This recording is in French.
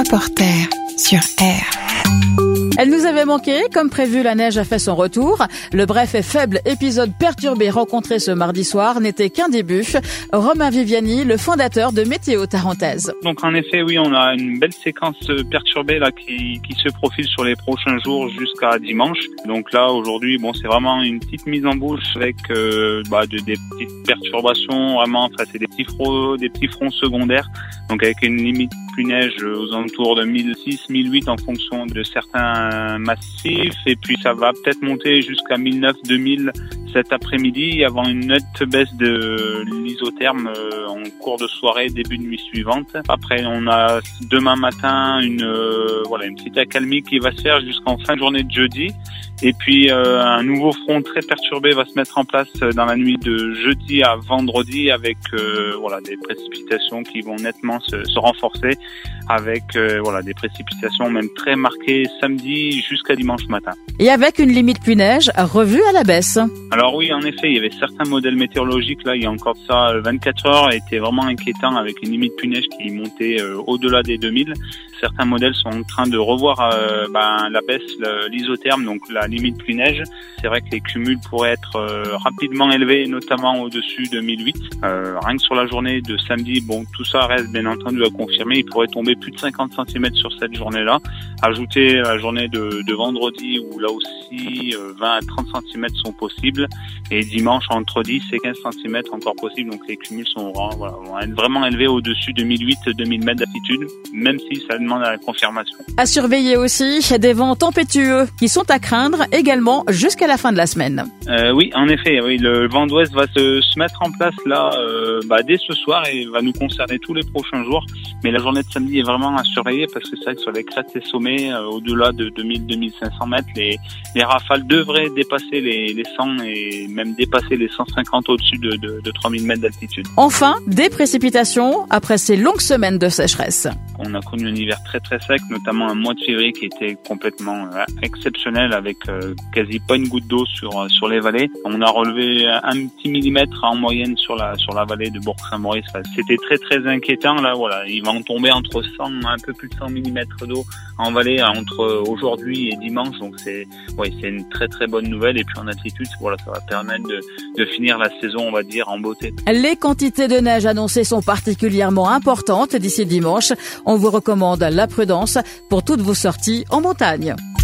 reporter sur R. Elle nous avait manqué. Comme prévu, la neige a fait son retour. Le bref et faible épisode perturbé rencontré ce mardi soir n'était qu'un début. Romain Viviani, le fondateur de Météo Tarentaise. Donc en effet, oui, on a une belle séquence perturbée là qui se profile sur les prochains jours jusqu'à dimanche. Donc là, aujourd'hui, c'est vraiment une petite mise en bouche avec des petites perturbations. Vraiment, enfin, c'est des petits fronts secondaires. Donc avec une limite neige aux alentours de 1006-1008 en fonction de certains massifs, et puis ça va peut-être monter jusqu'à 1009-2000 cet après-midi avant une nette baisse de l'isotherme en cours de soirée, début de nuit suivante. Après, on a demain matin une petite accalmie qui va se faire jusqu'en fin de journée de jeudi. Et puis un nouveau front très perturbé va se mettre en place dans la nuit de jeudi à vendredi avec des précipitations qui vont nettement se renforcer avec des précipitations même très marquées samedi jusqu'à dimanche matin. Et avec une limite pluie neige revue à la baisse. Alors oui, en effet, il y avait certains modèles météorologiques là, il y a encore ça 24 heures, étaient vraiment inquiétants avec une limite pluie neige qui montait au-delà des 2000. Certains modèles sont en train de revoir la baisse, l'isotherme, donc la limite pluie neige. C'est vrai que les cumuls pourraient être rapidement élevés, notamment au-dessus de 1008. Rien que sur la journée de samedi, tout ça reste bien entendu à confirmer. Il pourrait tomber plus de 50 cm sur cette journée-là. Ajouter la journée de vendredi où là aussi 20 à 30 cm sont possibles. Et dimanche entre 10 et 15 cm encore possible. Donc les cumuls vont être vraiment élevés au-dessus de 1008-2000 mètres d'altitude, même si ça demande à la confirmation. À surveiller aussi des vents tempétueux qui sont à craindre également jusqu'à la fin de la semaine. Oui, en effet, oui, le vent d'ouest va se mettre en place là dès ce soir et va nous concerner tous les prochains jours. Mais la journée de samedi est vraiment à surveiller parce que c'est vrai que sur les crêtes et sommets, au-delà de 2000-2500 mètres, les rafales devraient dépasser les 100 et même dépasser les 150 au-dessus de 3000 mètres d'altitude. Enfin, des précipitations après ces longues semaines de sécheresse. On a connu un hiver très très sec, notamment un mois de février qui était complètement exceptionnel avec quasi pas une goutte d'eau sur les vallées. On a relevé un petit millimètre en moyenne sur la vallée de Bourg-Saint-Maurice. C'était très très inquiétant là. Il va en tomber entre 100, un peu plus de 100 millimètres d'eau en vallée entre aujourd'hui et dimanche. Donc c'est une très très bonne nouvelle. Et puis en altitude, ça va permettre de finir la saison, on va dire, en beauté. Les quantités de neige annoncées sont particulièrement importantes d'ici dimanche. On vous recommande la prudence pour toutes vos sorties en montagne.